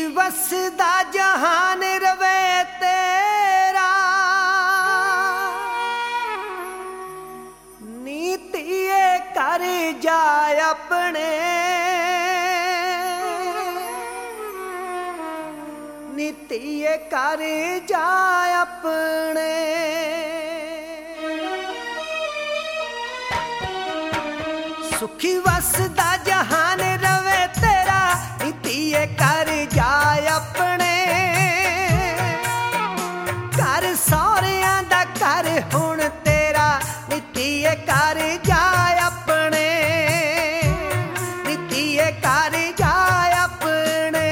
वसदा जहान रवे तेरा, नीतिए कर जाए अपने, नीतिए कर जाए अपने। सुखी वसदा जहान रवे तेरा, नीतिए कर जाए अपने। कर सौरियां दा कर हुण तेरा, नीतिए कर जाए अपने, नीतिए कर जाए अपने।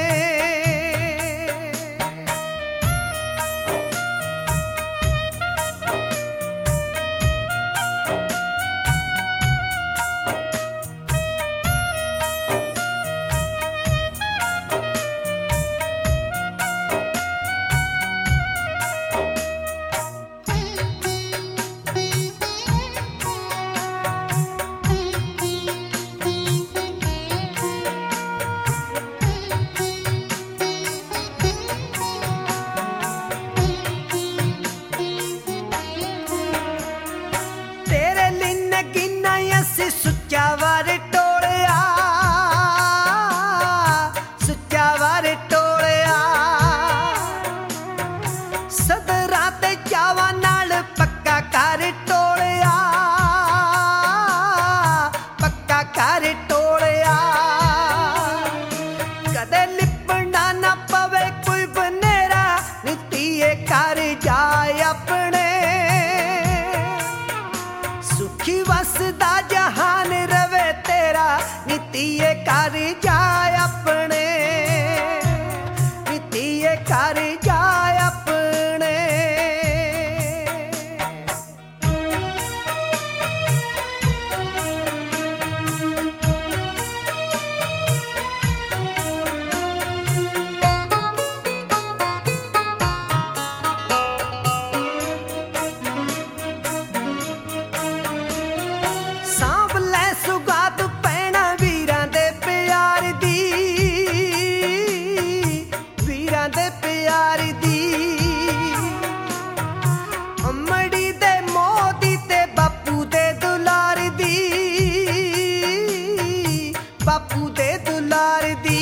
सुच्चा वार टोलिया, सुच्चा वार टोलिया, सदरां ते चावां नाल पक्का कर टोलिया, पक्का कर टोलिया। कदे लिपना ना पवे कोई बनेरा, नीतिए कर जाए अपने। सुखी वसदा जहान रवे तेरा, नीतिए कर जाए अपने, नीतिए कर जाए अपने। बापू दे दुलार दी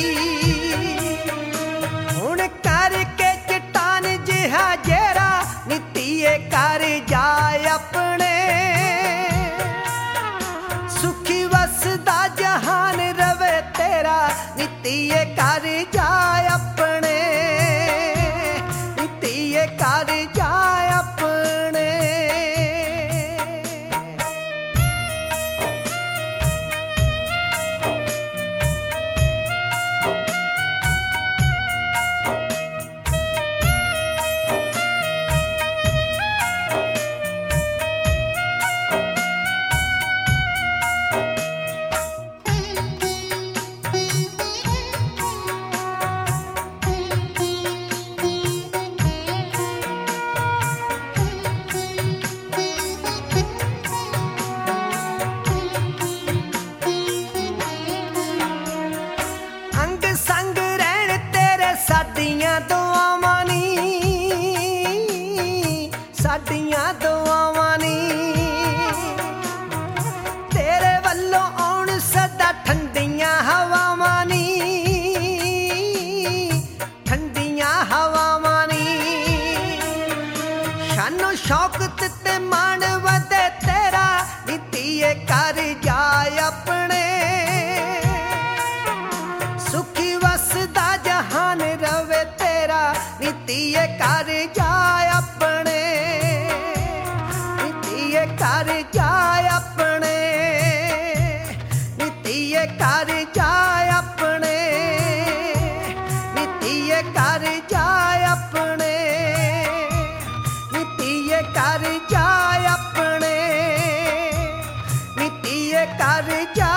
हुण करके चट्टान जिहा जेरा, नीतिए कर जाए अपने। सुखी वसदा जहान रवे तेरा, नीतिए कर जाए अपने, नीतिए कर जाए अपने। संग रहन तेरे साडियां दुआवां नी, साडियां दुआवां नी। तेरे वल्लों आउण सदा ठंडियां हवावां नी, ठंडियां हवावां नी। शानो शौकत ते मान वधे तेरा, नीतिए कर जाए अपने। सुखी वसदा जहान रवे तेरा, नीतिए कर जाए अपने, नीतिए कर जाए अपने, नीतिए कर जाए अपने, नीतिए कर जाए अपने, नीतिए कर जाए अपने, नीतिए कर जाए।